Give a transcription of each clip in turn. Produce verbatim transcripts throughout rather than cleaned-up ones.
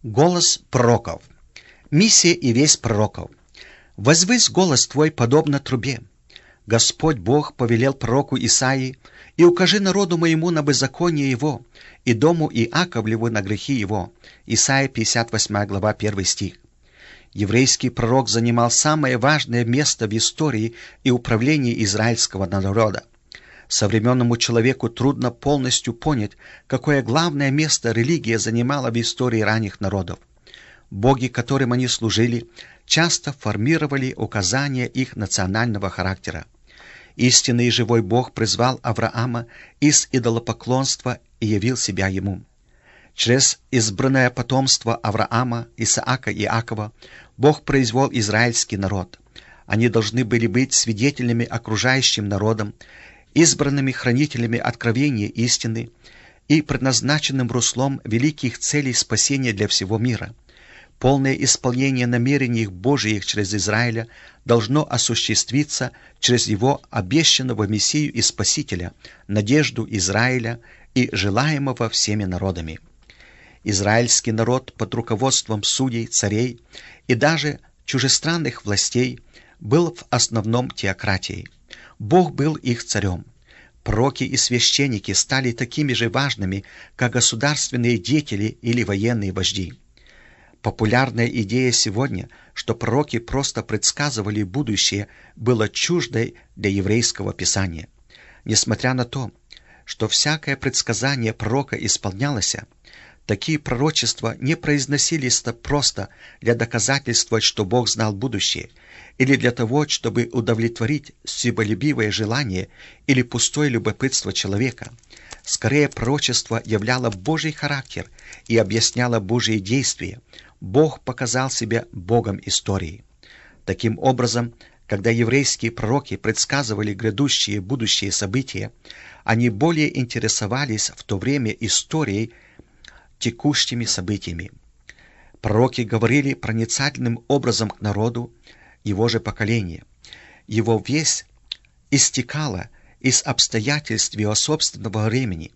Голос пророков. Миссия и весть пророков. «Возвысь голос твой, подобно трубе. Господь Бог повелел пророку Исаии, и укажи народу моему на беззаконие его, и дому Иаковлеву на грехи его». Исайя пятьдесят восьмая глава, первый стих. Еврейский пророк занимал самое важное место в истории и управлении израильского народа. Современному человеку трудно полностью понять, какое главное место религия занимала в истории ранних народов. Боги, которым они служили, часто формировали указания их национального характера. Истинный и живой Бог призвал Авраама из идолопоклонства и явил себя ему. Через избранное потомство Авраама, Исаака и Иакова Бог произвел израильский народ. Они должны были быть свидетелями окружающим народам, избранными хранителями откровения истины и предназначенным руслом великих целей спасения для всего мира. Полное исполнение намерений Божиих через Израиля должно осуществиться через его обещанного Мессию и Спасителя, надежду Израиля и желаемого всеми народами. Израильский народ под руководством судей, царей и даже чужестранных властей был в основном теократией. Бог был их царем. Пророки и священники стали такими же важными, как государственные деятели или военные вожди. Популярная идея сегодня, что пророки просто предсказывали будущее, была чуждой для еврейского писания. Несмотря на то, что всякое предсказание пророка исполнялось, такие пророчества не произносились просто для доказательства, что Бог знал будущее, или для того, чтобы удовлетворить себялюбивое желание или пустое любопытство человека. Скорее, пророчество являло Божий характер и объясняло Божьи действия. Бог показал себя Богом истории. Таким образом, когда еврейские пророки предсказывали грядущие будущие события, они более интересовались в то время историей, текущими событиями. Пророки говорили проницательным образом к народу его же поколения. Его весть истекала из обстоятельств его собственного времени.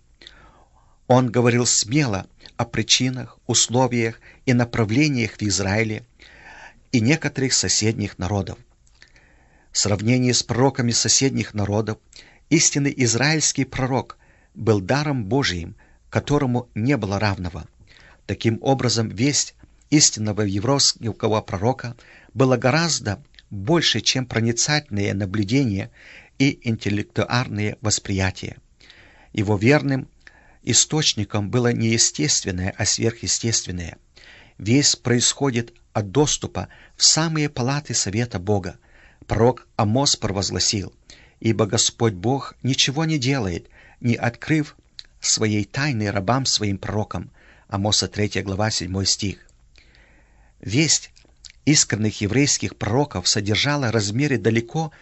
Он говорил смело о причинах, условиях и направлениях в Израиле и некоторых соседних народов. В сравнении с пророками соседних народов, истинный израильский пророк был даром Божиим, которому не было равного. Таким образом, весть истинного еврейского пророка была гораздо больше, чем проницательные наблюдения и интеллектуальные восприятия. Его верным источником было не естественное, а сверхъестественное. Весть происходит от доступа в самые палаты совета Бога. Пророк Амос провозгласил: «Ибо Господь Бог ничего не делает, не открыв своей тайны рабам своим пророкам». Амоса третья глава, седьмой стих. Весть искренних еврейских пророков содержала размеры далеко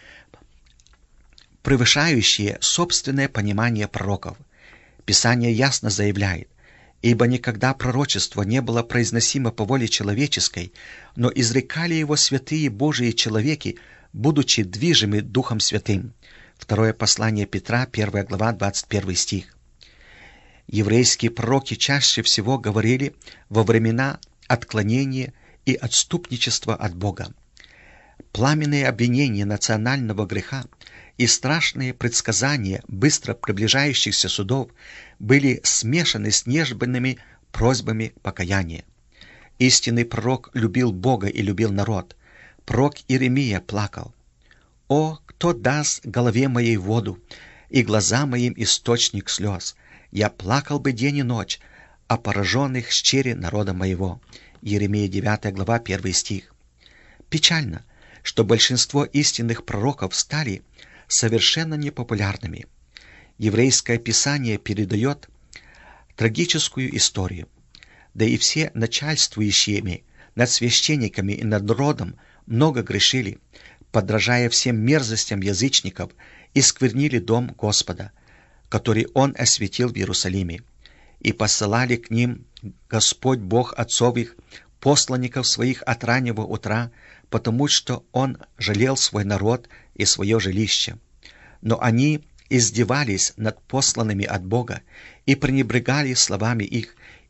превышающие собственное понимание пророков. Писание ясно заявляет: «Ибо никогда пророчество не было произносимо по воле человеческой, но изрекали его святые Божии человеки, будучи движимы Духом Святым». Второе послание Петра, первая глава, двадцать первый стих. Еврейские пророки чаще всего говорили во времена отклонения и отступничества от Бога. Пламенные обвинения национального греха и страшные предсказания быстро приближающихся судов были смешаны с нежданными просьбами покаяния. Истинный пророк любил Бога и любил народ. Пророк Иеремия плакал: «О, кто даст голове моей воду, и глазам моим источник слез? Я плакал бы день и ночь о пораженных щери народа моего». Иеремия девятая глава, первый стих. Печально, что большинство истинных пророков стали совершенно непопулярными. Еврейское писание передает трагическую историю. Да и все начальствующими над священниками и над народом много грешили, подражая всем мерзостям язычников, и сквернили дом Господа, который Он осветил в Иерусалиме, и посылали к ним Господь Бог отцов их, посланников своих от раннего утра, потому что Он жалел свой народ и свое жилище. Но они издевались над посланными от Бога и пренебрегали словами их,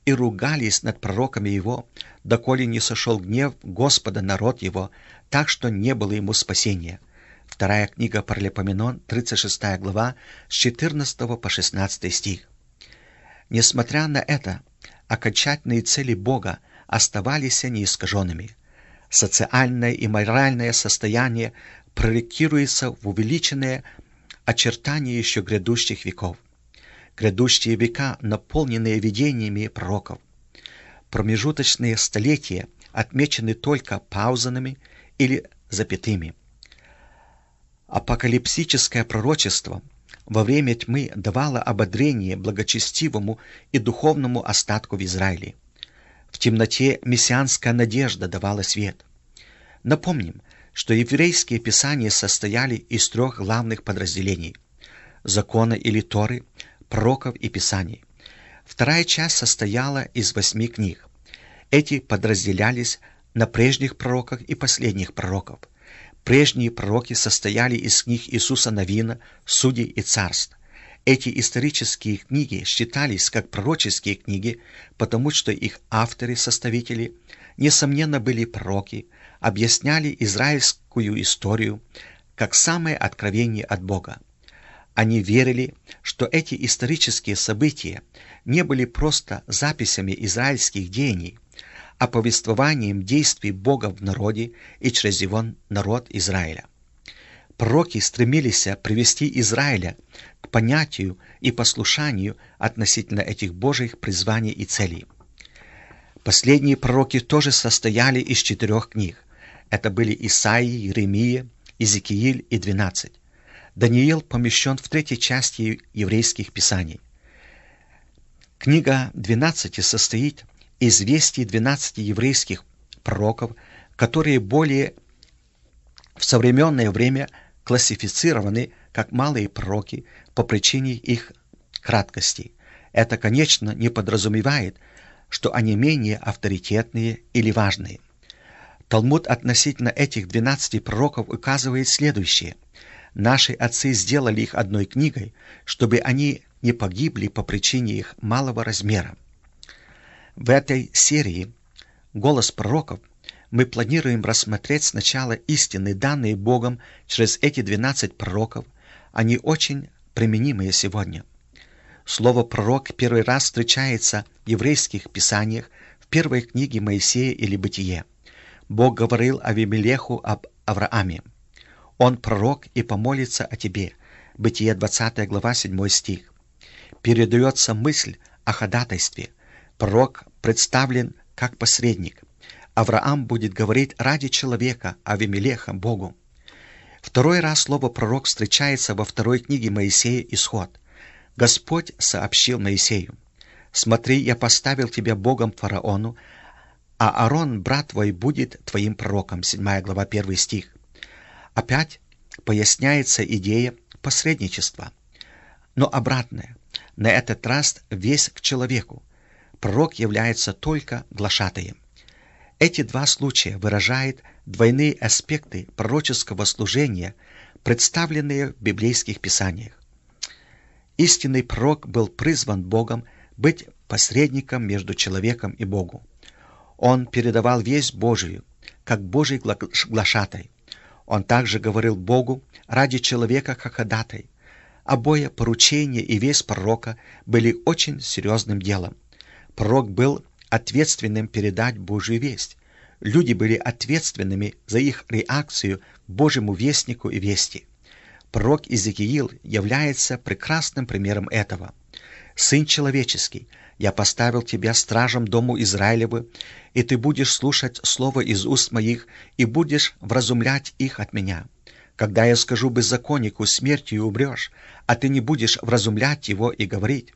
и ругались над пророками его, доколе не сошел гнев Господа народ его, так что не было ему спасения». Вторая книга Паралипоменон, тридцать шестая глава, с четырнадцатого по шестнадцатый стих. Несмотря на это, окончательные цели Бога оставались неискаженными. Социальное и моральное состояние проектируется в увеличенное очертания еще грядущих веков. Грядущие века, наполненные видениями пророков. Промежуточные столетия отмечены только паузами или запятыми. Апокалипсическое пророчество во время тьмы давало ободрение благочестивому и духовному остатку в Израиле. В темноте мессианская надежда давала свет. Напомним, что еврейские писания состояли из трех главных подразделений – закона или Торы, пророков и писаний. Вторая часть состояла из восьми книг. Эти подразделялись на прежних пророках и последних пророков. Прежние пророки состояли из книг Иисуса Навина, Судей и Царств. Эти исторические книги считались как пророческие книги, потому что их авторы-составители, несомненно, были пророки, объясняли израильскую историю как самое откровение от Бога. Они верили, что эти исторические события не были просто записями израильских деяний, а повествованием действий Бога в народе и через его народ Израиля. Пророки стремились привести Израиля к понятию и послушанию относительно этих Божьих призваний и целей. Последние пророки тоже состояли из четырех книг. Это были Исаия, Иеремия, Иезекииль и двенадцать. Даниил помещен в третьей части еврейских писаний. Книга двенадцати состоит из вестей двенадцати еврейских пророков, которые более в современное время классифицированы как малые пророки по причине их краткости. Это, конечно, не подразумевает, что они менее авторитетные или важные. Талмуд относительно этих двенадцати пророков указывает следующее. Наши отцы сделали их одной книгой, чтобы они не погибли по причине их малого размера. В этой серии «Голос пророков» мы планируем рассмотреть сначала истины, данные Богом через эти двенадцать пророков. Они очень применимые сегодня. Слово «пророк» первый раз встречается в еврейских писаниях в первой книге Моисея или Бытие. Бог говорил Авимелеху об Аврааме. «Он пророк и помолится о тебе». Бытие двадцатая глава, седьмой стих. Передается мысль о ходатайстве. Пророк представлен как посредник. Авраам будет говорить ради человека, Авимелеха, Богу. Второй раз слово «пророк» встречается во второй книге Моисея «Исход». Господь сообщил Моисею: «Смотри, я поставил тебя Богом фараону, а Аарон, брат твой, будет твоим пророком». седьмая глава, первый стих. Опять поясняется идея посредничества, но обратное. На этот раз весь к человеку. Пророк является только глашатаем. Эти два случая выражают двойные аспекты пророческого служения, представленные в библейских писаниях. Истинный пророк был призван Богом быть посредником между человеком и Богом. Он передавал весть Божию, как Божий глашатай. Он также говорил Богу ради человека как ходатай. Обои поручения и весть пророка были очень серьезным делом. Пророк был ответственным передать Божью весть. Люди были ответственными за их реакцию к Божьему вестнику и вести. Пророк Иезекииль является прекрасным примером этого. «Сын человеческий, я поставил тебя стражем дому Израилеву, и ты будешь слушать слово из уст моих, и будешь вразумлять их от меня. Когда я скажу беззаконнику, смертью умрешь, а ты не будешь вразумлять его и говорить,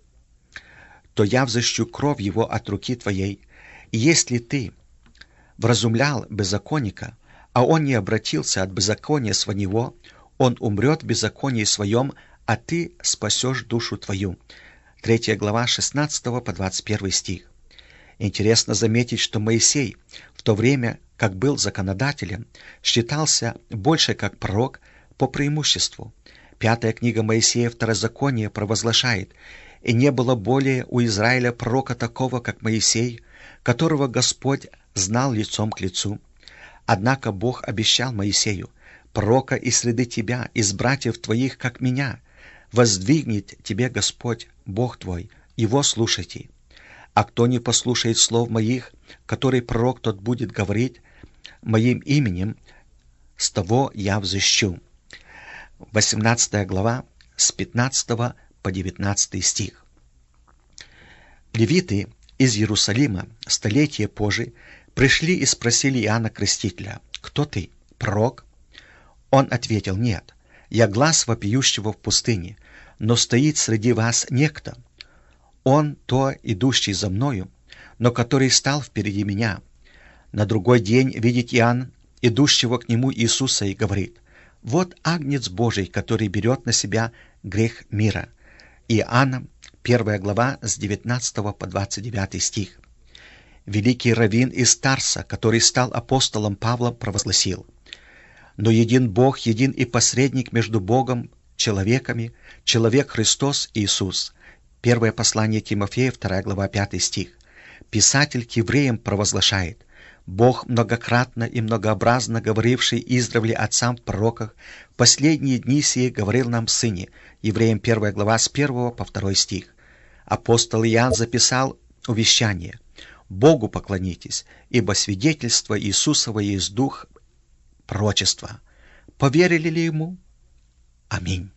то я взыщу кровь его от руки твоей. И если ты вразумлял беззаконника, а он не обратился от беззакония своего, он умрет в беззаконии своем, а ты спасешь душу твою». Третья глава, шестнадцатого по двадцать первый стих. Интересно заметить, что Моисей, в то время как был законодателем, считался больше как пророк по преимуществу. Пятая книга Моисея Второзакония провозглашает: и не было более у Израиля пророка такого, как Моисей, которого Господь знал лицом к лицу. Однако Бог обещал Моисею: пророка из среды тебя, из братьев твоих, как меня, воздвигнет тебе Господь, Бог твой, его слушайте. А кто не послушает слов моих, который пророк тот будет говорить моим именем, с того я взыщу». восемнадцатая глава, с пятнадцатого по девятнадцатый стих. Левиты из Иерусалима столетия позже пришли и спросили Иоанна Крестителя: «Кто ты, пророк?» Он ответил: «Нет, я глас вопиющего в пустыне, но стоит среди вас некто. Он то, идущий за мною, но который стал впереди меня». На другой день видит Иоанн идущего к нему Иисуса и говорит: «Вот Агнец Божий, который берет на себя грех мира». Иоанна, первая глава, с девятнадцатого по двадцать девятый стих. Великий раввин из Тарса, который стал апостолом Павлом, провозгласил: «Но един Бог, един и посредник между Богом, человеками, человек Христос Иисус». Первое послание Тимофея, вторая глава, пятый стих. Писатель к евреям провозглашает: «Бог, многократно и многообразно говоривший издревле отцам в пророках, в последние дни сие говорил нам в Сыне». Евреям первая глава, с первого по второй стих. Апостол Иоанн записал увещание: «Богу поклонитесь, ибо свидетельство Иисусова есть дух пророчества». Поверили ли ему? Аминь.